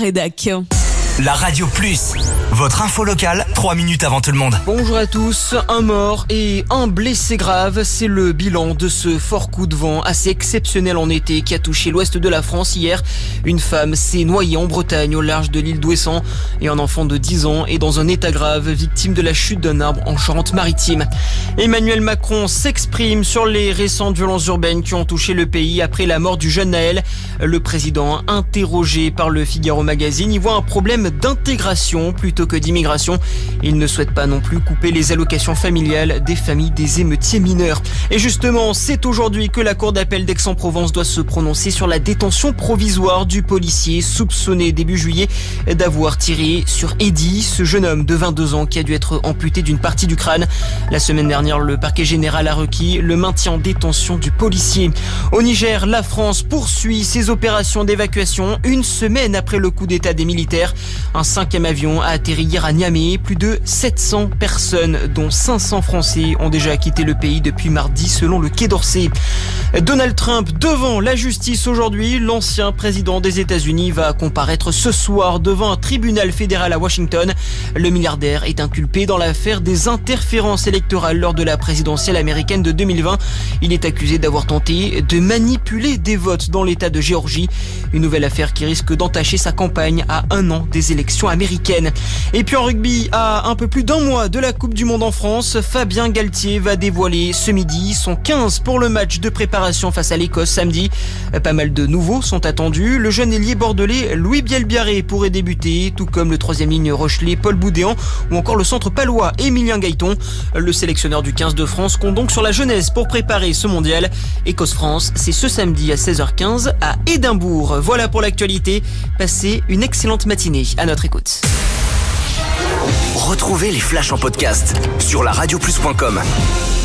rédac. La Radio Plus, votre info locale, 3 minutes avant tout le monde. Bonjour à tous, un mort et un blessé grave, c'est le bilan de ce fort coup de vent assez exceptionnel en été qui a touché l'ouest de la France hier. Une femme s'est noyée en Bretagne au large de l'île d'Ouessant et un enfant de 10 ans est dans un état grave, victime de la chute d'un arbre en Charente-Maritime. Emmanuel Macron s'exprime sur les récentes violences urbaines qui ont touché le pays après la mort du jeune Naël. Le président, interrogé par le Figaro Magazine, y voit un problème d'intégration plutôt que d'immigration. Il ne souhaite pas non plus couper les allocations familiales des familles des émeutiers mineurs. Et justement, c'est aujourd'hui que la cour d'appel d'Aix-en-Provence doit se prononcer sur la détention provisoire du policier soupçonné début juillet d'avoir tiré sur Eddy, ce jeune homme de 22 ans qui a dû être amputé d'une partie du crâne. La semaine dernière, le parquet général a requis le maintien en détention du policier. Au Niger, la France poursuit ses opérations d'évacuation une semaine après le coup d'état des militaires. Un 5e avion a atterri hier à Niamey. Plus de 700 personnes, dont 500 Français, ont déjà quitté le pays depuis mardi, selon le Quai d'Orsay. Donald Trump devant la justice aujourd'hui. L'ancien président des États-Unis va comparaître ce soir devant un tribunal fédéral à Washington. Le milliardaire est inculpé dans l'affaire des interférences électorales lors de la présidentielle américaine de 2020. Il est accusé d'avoir tenté de manipuler des votes dans l'État de Géorgie. Une nouvelle affaire qui risque d'entacher sa campagne à un an des élections américaines. Et puis en rugby, à un peu plus d'un mois de la Coupe du Monde en France, Fabien Galtier va dévoiler ce midi son 15 pour le match de préparation face à l'Écosse samedi. Pas mal de nouveaux sont attendus. Le jeune ailier bordelais Louis Bielbiarré pourrait débuter, tout comme le 3e ligne rochelais Paul Boudéan ou encore le centre palois Émilien Gaëton. Le sélectionneur du 15 de France compte donc sur la jeunesse pour préparer ce mondial. Écosse-France, c'est ce samedi à 16h15 à Édimbourg. Voilà pour l'actualité. Passez une excellente matinée à notre écoute. Retrouvez les flashs en podcast sur laradioplus.com.